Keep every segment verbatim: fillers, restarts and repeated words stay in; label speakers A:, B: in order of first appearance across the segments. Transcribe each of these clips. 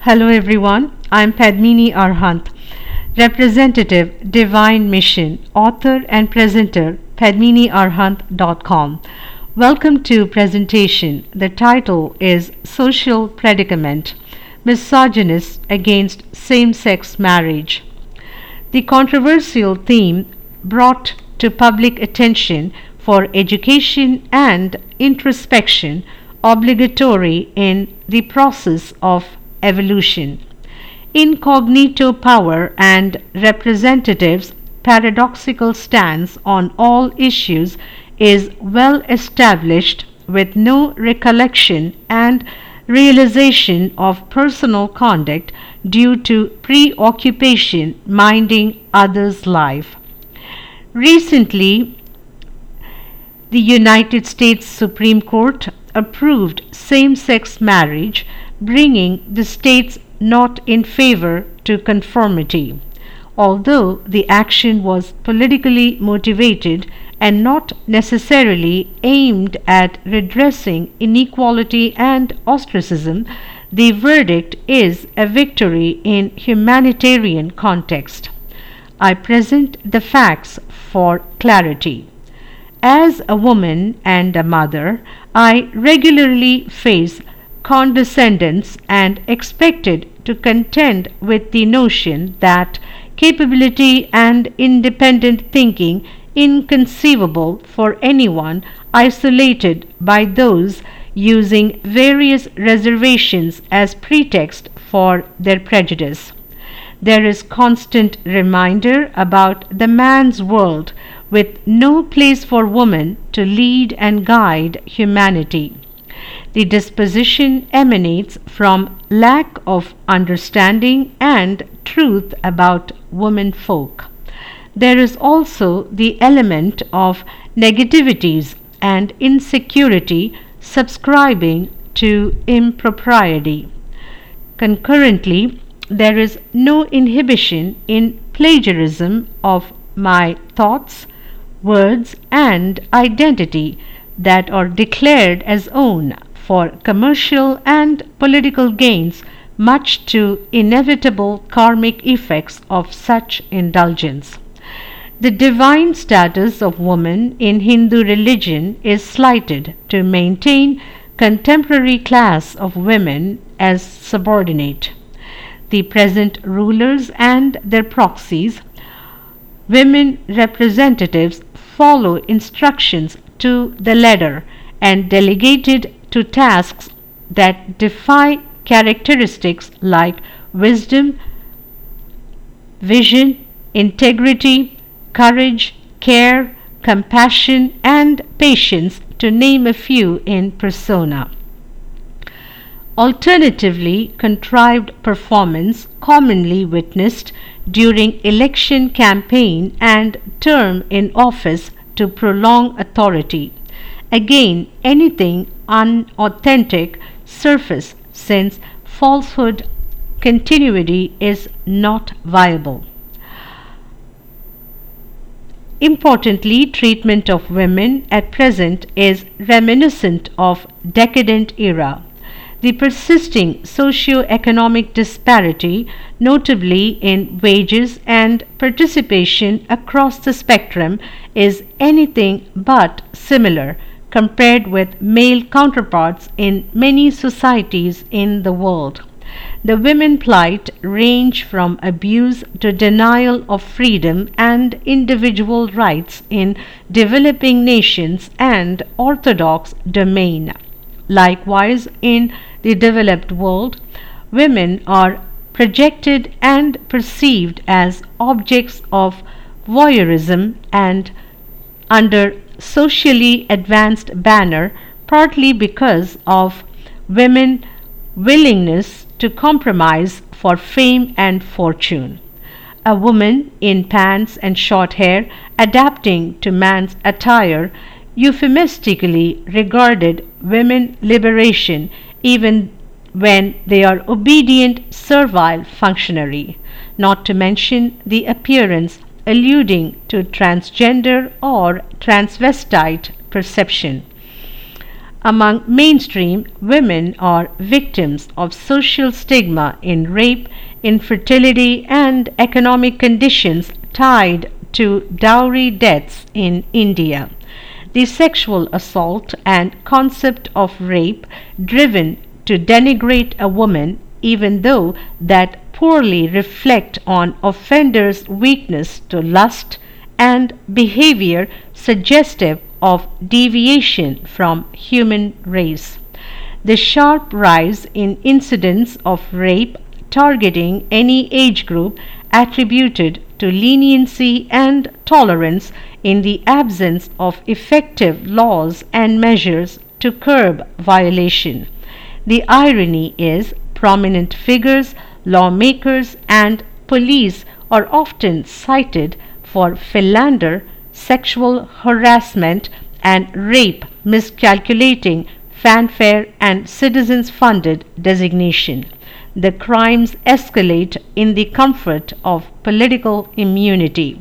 A: Hello everyone, I am Padmini Arhant, Representative Divine Mission, author and presenter padmini arhant dot com. Welcome to presentation. The title is Social Predicament: Misogynist Against Same-Sex Marriage. The controversial theme brought to public attention for education and introspection obligatory in the process of evolution. Incognito power and representatives' paradoxical stance on all issues is well established, with no recollection and realization of personal conduct due to preoccupation minding others' life. Recently, the United States Supreme Court approved same-sex marriage, bringing the states not in favor to conformity. Although the action was politically motivated and not necessarily aimed at redressing inequality and ostracism, the verdict is a victory in humanitarian context. I present the facts for clarity. As a woman and a mother, I regularly face condescendence and expected to contend with the notion that capability and independent thinking inconceivable for anyone isolated by those using various reservations as pretext for their prejudice. There is constant reminder about the man's world, with no place for woman to lead and guide humanity. The disposition emanates from lack of understanding and truth about women folk. There is also the element of negativities and insecurity subscribing to impropriety. Concurrently, there is no inhibition in plagiarism of my thoughts, words, and identity that are declared as own for commercial and political gains, much to inevitable karmic effects of such indulgence. The divine status of woman in Hindu religion is slighted to maintain contemporary class of women as subordinate. The present rulers and their proxies, women representatives, follow instructions to the letter and delegated to tasks that defy characteristics like wisdom, vision, integrity, courage, care, compassion, and patience, to name a few in persona. Alternatively, contrived performance commonly witnessed during election campaign and term in office to prolong authority. Again, anything unauthentic surface, since falsehood continuity is not viable. Importantly, treatment of women at present is reminiscent of decadent era. The persisting socio-economic disparity, notably in wages and participation across the spectrum, is anything but similar compared with male counterparts in many societies in the world. The women plight range from abuse to denial of freedom and individual rights in developing nations and orthodox domain. Likewise, in the developed world, women are projected and perceived as objects of voyeurism and under socially advanced banner, partly because of women's willingness to compromise for fame and fortune. A woman in pants and short hair adapting to man's attire euphemistically regarded women liberation, even when they are obedient servile functionary, not to mention the appearance alluding to transgender or transvestite perception. Among mainstream women are victims of social stigma in rape, infertility, and economic conditions tied to dowry deaths in India. The sexual assault and concept of rape driven to denigrate a woman, even though that poorly reflect on offenders' weakness to lust and behavior suggestive of deviation from human race. The sharp rise in incidents of rape targeting any age group attributed to leniency and tolerance in the absence of effective laws and measures to curb violation. The irony is prominent figures, lawmakers, and police are often cited for philander, sexual harassment, and rape, miscalculating fanfare and citizens funded designation. The crimes escalate in the comfort of political immunity.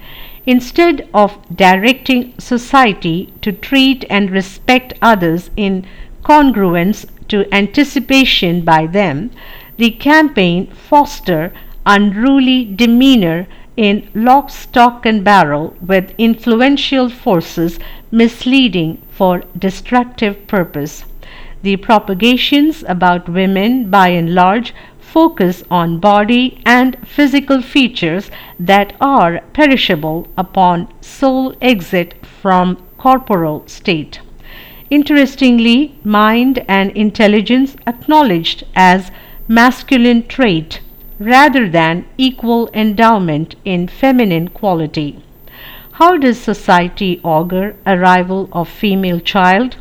A: Instead of directing society to treat and respect others in congruence to anticipation by them, the campaign foster unruly demeanor in lock, stock, and barrel with influential forces misleading for destructive purpose. The propagations about women, by and large, focus on body and physical features that are perishable upon soul exit from corporal state. Interestingly, mind and intelligence acknowledged as masculine trait rather than equal endowment in feminine quality. How does society augur arrival of female child?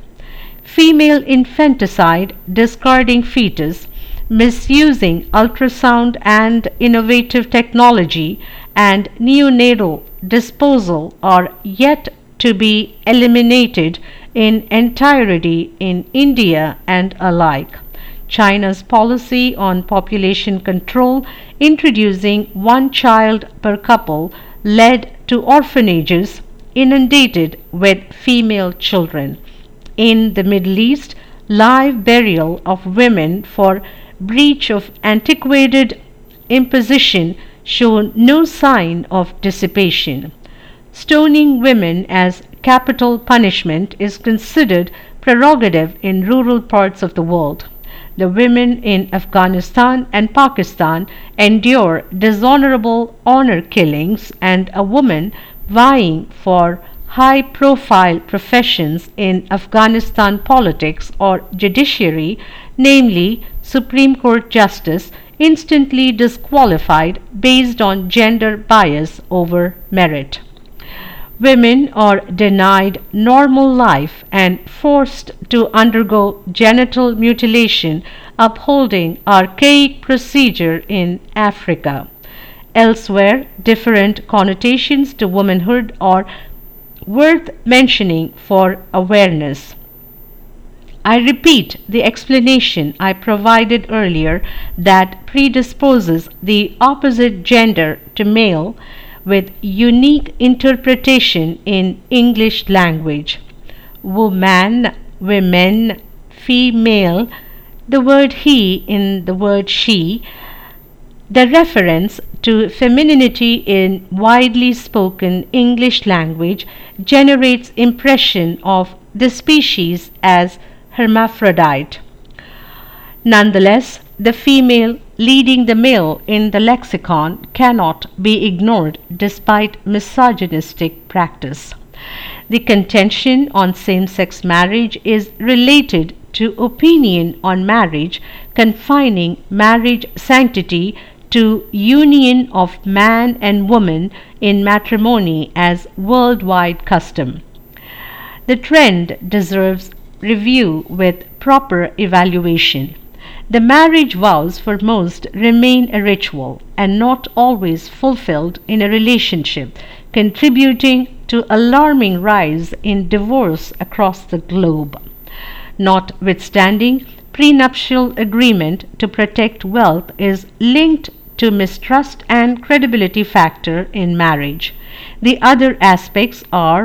A: Female infanticide, discarding fetus, misusing ultrasound and innovative technology, and neonatal disposal are yet to be eliminated in entirety in India and alike. China's policy on population control, introducing one child per couple, led to orphanages inundated with female children. In the Middle East, live burial of women for breach of antiquated imposition show no sign of dissipation. Stoning women as capital punishment is considered prerogative in rural parts of the world. The women in Afghanistan and Pakistan endure dishonorable honor killings, and a woman vying for high profile professions in Afghanistan politics or judiciary, namely Supreme Court Justice, instantly disqualified based on gender bias over merit. Women are denied normal life and forced to undergo genital mutilation, upholding archaic procedure in Africa. Elsewhere, different connotations to womanhood are worth mentioning for awareness. I repeat the explanation I provided earlier that predisposes the opposite gender to male with unique interpretation in English language. Woman, women, female, the word he in the word she, the reference to femininity in widely spoken English language generates impression of the species as hermaphrodite. Nonetheless, the female leading the male in the lexicon cannot be ignored despite misogynistic practice. The contention on same-sex marriage is related to opinion on marriage, confining marriage sanctity to union of man and woman in matrimony as worldwide custom. The trend deserves review with proper evaluation. The marriage vows for most remain a ritual and not always fulfilled in a relationship, contributing to alarming rise in divorce across the globe. Notwithstanding, prenuptial agreement to protect wealth is linked to mistrust and credibility factor in marriage. The other aspects are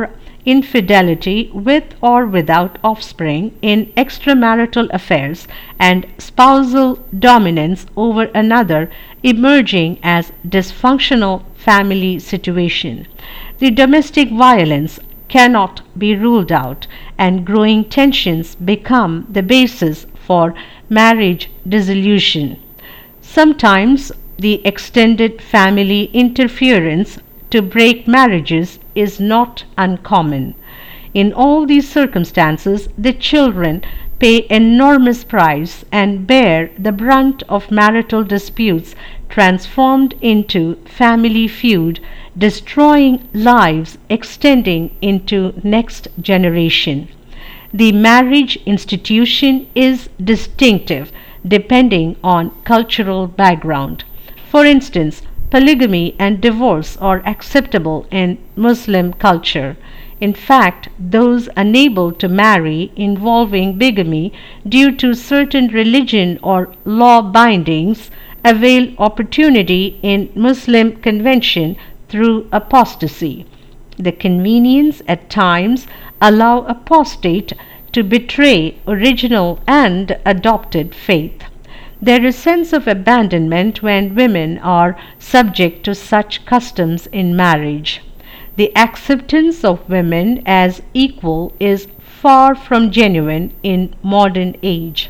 A: infidelity with or without offspring in extramarital affairs, and spousal dominance over another emerging as dysfunctional family situation. The domestic violence cannot be ruled out, and growing tensions become the basis for marriage dissolution. Sometimes the extended family interference to break marriages is not uncommon. In all these circumstances, the children pay enormous price and bear the brunt of marital disputes transformed into family feud, destroying lives extending into next generation. The marriage institution is distinctive depending on cultural background. For instance, polygamy and divorce are acceptable in Muslim culture. In fact, those unable to marry involving bigamy due to certain religion or law bindings avail opportunity in Muslim convention through apostasy. The convenience at times allow apostate to betray original and adopted faith. There is sense of abandonment when women are subject to such customs in marriage. The acceptance of women as equal is far from genuine in modern age.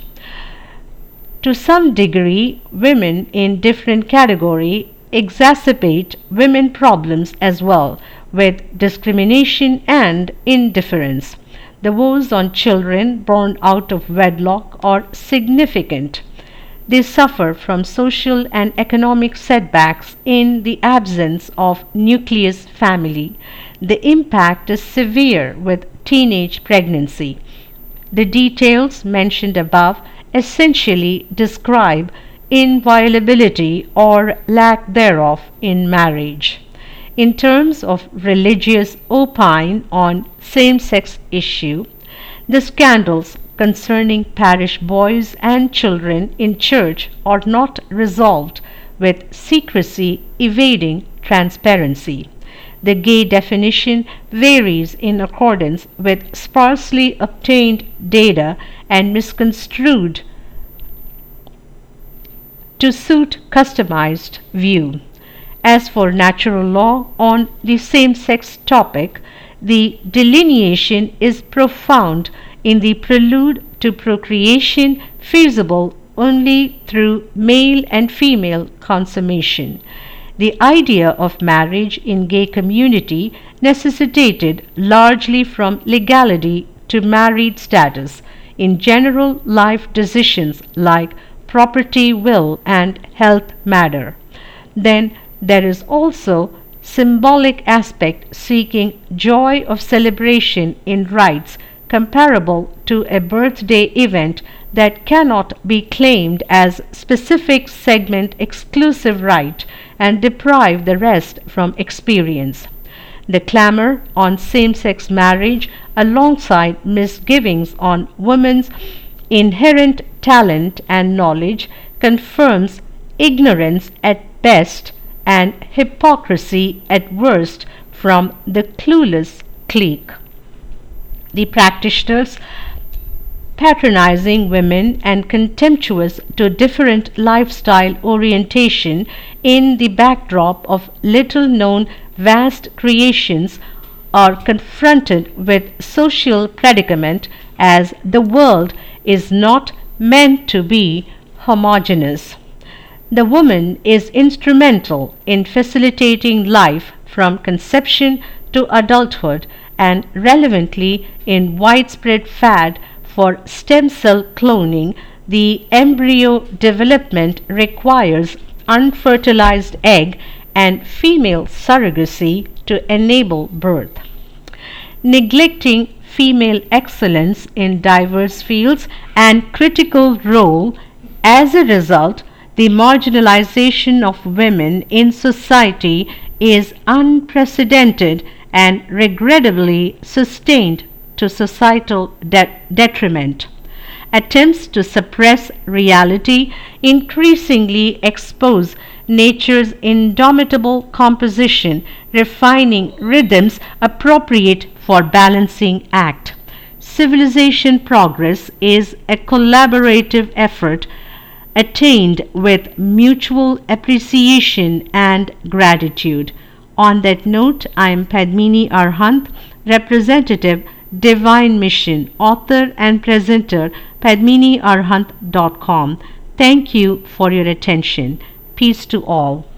A: To some degree, women in different category exacerbate women problems as well, with discrimination and indifference. The woes on children born out of wedlock are significant. They suffer from social and economic setbacks in the absence of nucleus family. The impact is severe with teenage pregnancy. The details mentioned above essentially describe inviolability or lack thereof in marriage. In terms of religious opine on same-sex issue, the scandals concerning parish boys and children in church are not resolved with secrecy evading transparency. The gay definition varies in accordance with sparsely obtained data and misconstrued to suit customized view. As for natural law on the same-sex topic, the delineation is profound in the prelude to procreation feasible only through male and female consummation. The idea of marriage in gay community necessitated largely from legality to married status in general life decisions like property, will, and health matter. Then there is also symbolic aspect seeking joy of celebration in rites comparable to a birthday event that cannot be claimed as specific segment exclusive right and deprive the rest from experience. The clamor on same-sex marriage alongside misgivings on women's inherent talent and knowledge confirms ignorance at best and hypocrisy at worst from the clueless clique. The practitioners patronizing women and contemptuous to different lifestyle orientation in the backdrop of little known vast creations are confronted with social predicament as the world is not meant to be homogeneous. The woman is instrumental in facilitating life from conception to adulthood and relevantly in widespread fad for stem cell cloning. The embryo development requires unfertilized egg and female surrogacy to enable birth. Neglecting female excellence in diverse fields and critical role, as a result, the marginalization of women in society is unprecedented and regrettably sustained to societal de- detriment. Attempts to suppress reality increasingly expose nature's indomitable composition, refining rhythms appropriate for balancing act. Civilization progress is a collaborative effort attained with mutual appreciation and gratitude. On that note, I am Padmini Arhant, representative, Divine Mission, author and presenter, padmini arhant dot com. Thank you for your attention. Peace to all.